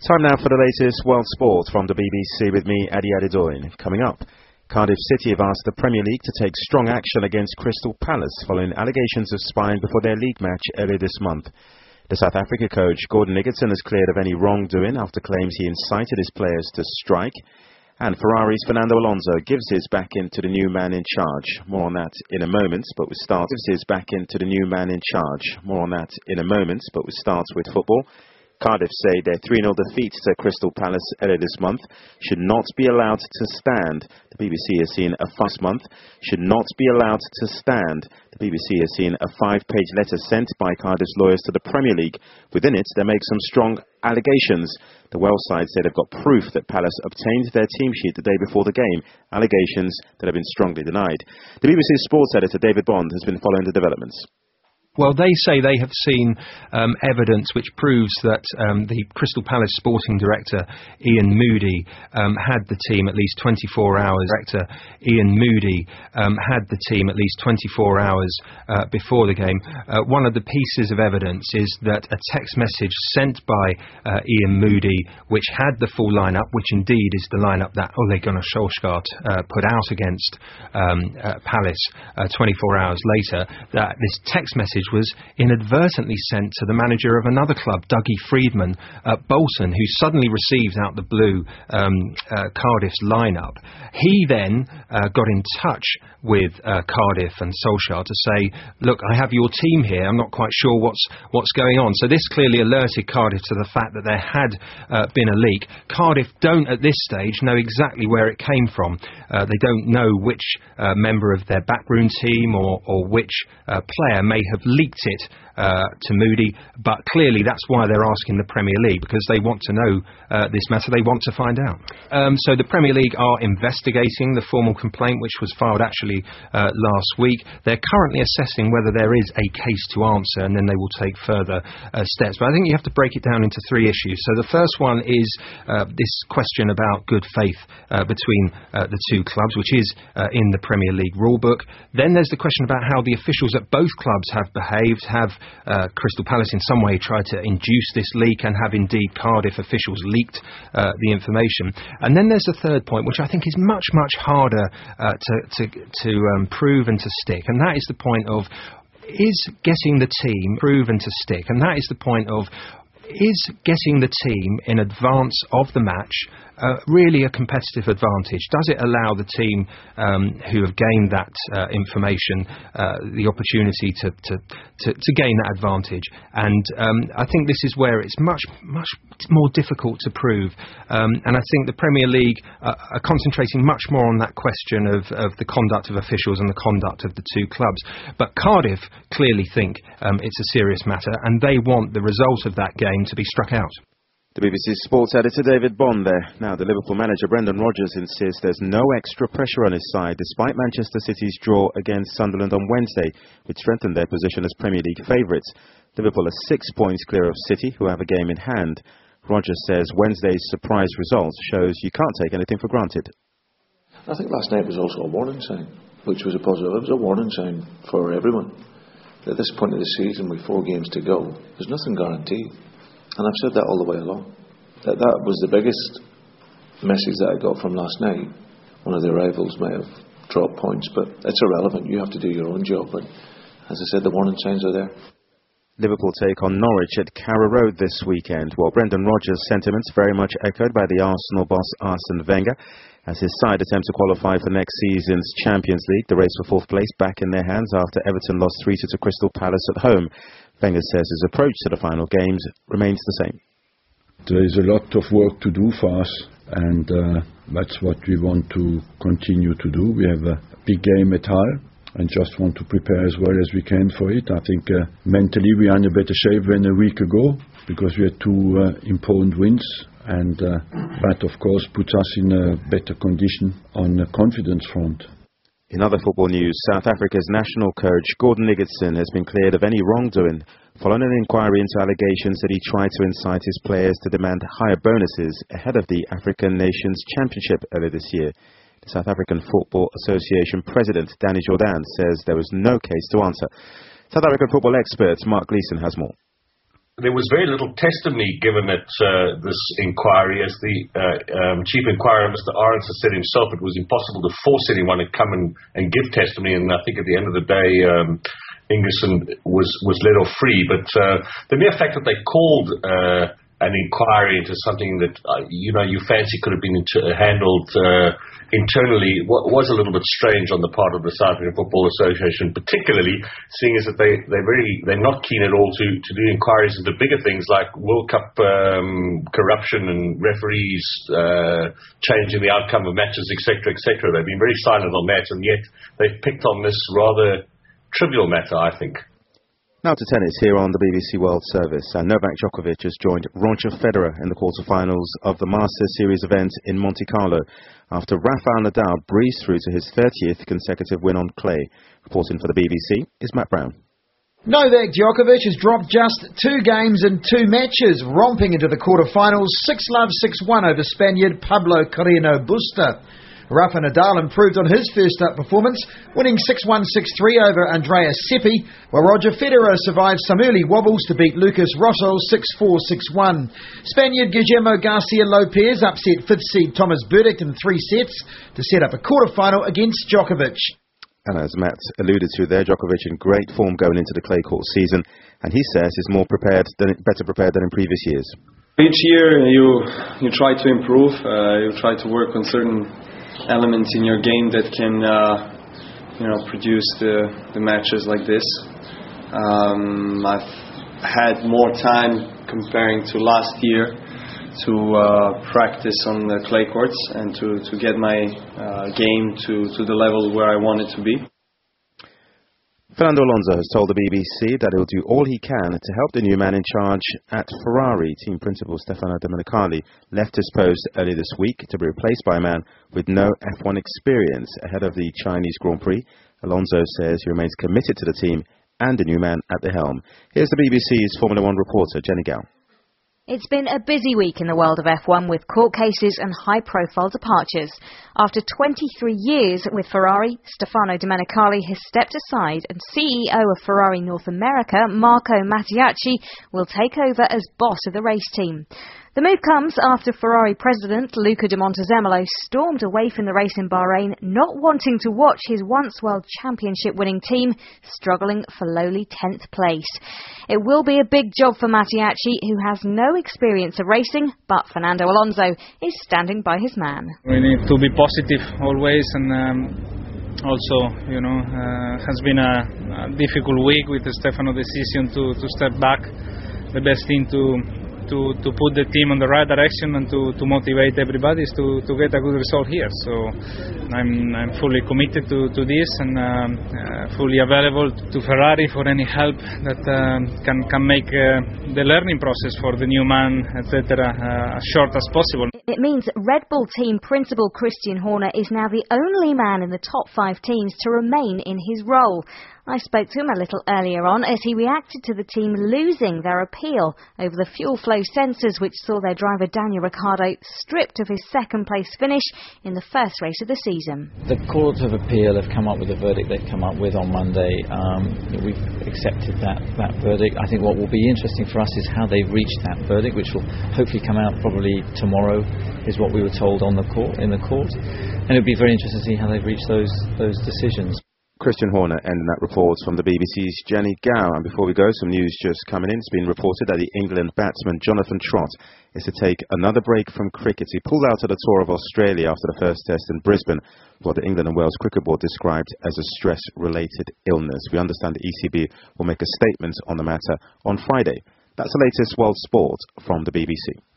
Time now for the latest world sport from the BBC with me, Adi Adedoyin. Coming up, Cardiff City have asked the Premier League to take strong action against Crystal Palace following allegations of spying before their league match earlier this month. The South Africa coach Gordon Iggesson has cleared of any wrongdoing after claims he incited his players to strike. And Ferrari's Fernando Alonso gives his back into the new man in charge. More on that in a moment, but we start with football. Cardiff say their 3-0 defeat to Crystal Palace earlier this month should not be allowed to stand. The BBC has seen a 5-page letter sent by Cardiff's lawyers to the Premier League. Within it, they make some strong allegations. The Welsh side say they've got proof that Palace obtained their team sheet the day before the game, allegations that have been strongly denied. The BBC sports editor David Bond has been following the developments. Well, they say they have seen evidence which proves that the Crystal Palace sporting director, Ian Moody, had the team at least 24 hours. Before the game. One of the pieces of evidence is that a text message sent by Ian Moody, which had the full lineup, which indeed is the lineup that Ole Gunnar Solskjaer put out against Palace 24 hours later, that this text message was inadvertently sent to the manager of another club, Dougie Freedman at Bolton, who suddenly received out the blue Cardiff's lineup. He then got in touch with Cardiff and Solskjaer to say, look, I have your team here, I'm not quite sure what's going on. So this clearly alerted Cardiff to the fact that there had been a leak. Cardiff don't at this stage know exactly where it came from. They don't know which member of their backroom team or which player may have leaked it to Moody, but clearly that's why they're asking the Premier League, because they want to know this matter, they want to find out. So the Premier League are investigating the formal complaint, which was filed actually last week. They're currently assessing whether there is a case to answer, and then they will take further steps. But I think you have to break it down into three issues. So the first one is this question about good faith between the two clubs, which is in the Premier League rulebook. Then there's the question about how the officials at both clubs have behaved. Have Crystal Palace in some way tried to induce this leak, and have indeed Cardiff officials leaked the information? And then there's the third point, which I think is much to prove and to stick, and that is the point of is getting the team in advance of the match really a competitive advantage? Does it allow the team who have gained that information the opportunity to gain that advantage? And I think this is where it's much more difficult to prove. And I think the Premier League are concentrating much more on that question of the conduct of officials and the conduct of the two clubs. But Cardiff clearly think it's a serious matter, and they want the result of that game to be struck out. The BBC sports editor David Bond there. Now, the Liverpool manager Brendan Rodgers insists there's no extra pressure on his side, despite Manchester City's draw against Sunderland on Wednesday, which strengthened their position as Premier League favourites. Liverpool are 6 points clear of City, who have a game in hand. Rodgers says Wednesday's surprise result shows you can't take anything for granted. I think last night was also a warning sign, which was a positive. It was a warning sign for everyone. At this point of the season, with 4 games to go, there's nothing guaranteed. And I've said that all the way along. That was the biggest message that I got from last night. One of the rivals might have dropped points, but it's irrelevant. You have to do your own job. And as I said, the warning signs are there. Liverpool take on Norwich at Carrow Road this weekend. Well, Brendan Rodgers' sentiments very much echoed by the Arsenal boss Arsene Wenger, as his side attempt to qualify for next season's Champions League. The race for 4th place back in their hands after Everton lost 3-2 to Crystal Palace at home. Wenger says his approach to the final games remains the same. There is a lot of work to do for us, and that's what we want to continue to do. We have a big game at Hull, and just want to prepare as well as we can for it. I think mentally we are in a better shape than a week ago, because we had 2 important wins, and that of course puts us in a better condition on the confidence front. In other football news, South Africa's national coach Gordon Iggesson has been cleared of any wrongdoing following an inquiry into allegations that he tried to incite his players to demand higher bonuses ahead of the African Nations Championship earlier this year. The South African Football Association President Danny Jordan says there was no case to answer. South African football expert Mark Gleeson has more. there was very little testimony given at this inquiry. As the chief inquirer, Mr. Arends, has said himself, it was impossible to force anyone to come and give testimony, and I think at the end of the day, Ingerson was let off free. But the mere fact that they called an inquiry into something that you fancy could have been handled internally was a little bit strange on the part of the South African Football Association, particularly seeing as that they're not keen at all to do inquiries into bigger things like World Cup corruption and referees changing the outcome of matches, etc., etc. They've been very silent on that, and yet they've picked on this rather trivial matter, I think. Now to tennis here on the BBC World Service. And Novak Djokovic has joined Roger Federer in the quarterfinals of the Masters Series event in Monte Carlo after Rafael Nadal breezed through to his 30th consecutive win on clay. Reporting for the BBC is Matt Brown. Novak Djokovic has dropped just 2 games in 2 matches, romping into the quarterfinals 6-love, 6-1 over Spaniard Pablo Carreño Busta. Rafa Nadal improved on his first up performance, winning 6-1, 6-3 over Andreas Seppi, while Roger Federer survived some early wobbles to beat Lucas Rosol 6-4, 6-1. Spaniard Guillermo Garcia Lopez upset 5th seed Thomas Berdych in 3 sets to set up a quarter-final against Djokovic. And as Matt alluded to there, Djokovic in great form going into the clay court season, and he says is better prepared than in previous years. Each year you try to improve, you try to work on certain elements in your game that can produce the matches like this. I've had more time comparing to last year to practice on the clay courts and to get my game to the level where I want it to be. Fernando Alonso has told the BBC that he'll do all he can to help the new man in charge at Ferrari. Team principal Stefano Domenicali left his post earlier this week to be replaced by a man with no F1 experience ahead of the Chinese Grand Prix. Alonso says he remains committed to the team and the new man at the helm. Here's the BBC's Formula One reporter, Jenny Gow. It's been a busy week in the world of F1 with court cases and high-profile departures. After 23 years with Ferrari, Stefano Domenicali has stepped aside and CEO of Ferrari North America, Marco Mattiacci, will take over as boss of the race team. The move comes after Ferrari president Luca de Montezemolo stormed away from the race in Bahrain, not wanting to watch his once World Championship winning team struggling for lowly 10th place. It will be a big job for Mattiacci, who has no experience of racing, but Fernando Alonso is standing by his man. We need to be positive always, and also, has been a difficult week with the Stefano decision to step back. The best thing to put the team on the right direction and to motivate everybody is to get a good result here. So I'm fully committed to this and fully available to Ferrari for any help that can make the learning process for the new man, etc., as short as possible. It means Red Bull team principal Christian Horner is now the only man in the top 5 teams to remain in his role. I spoke to him a little earlier on as he reacted to the team losing their appeal over the fuel flow sensors, which saw their driver Daniel Ricciardo stripped of his second-place finish in the first race of the season. The Court of Appeal have come up with the verdict they've come up with on Monday. We've accepted that verdict. I think what will be interesting for us is how they've reached that verdict, which will hopefully come out probably tomorrow, is what we were told in the court. And it'll be very interesting to see how they've reached those decisions. Christian Horner ending that report from the BBC's Jenny Gow. And before we go, some news just coming in. It's been reported that the England batsman Jonathan Trott is to take another break from cricket. He pulled out of the tour of Australia after the first test in Brisbane, what the England and Wales Cricket Board described as a stress-related illness. We understand the ECB will make a statement on the matter on Friday. That's the latest world sport from the BBC.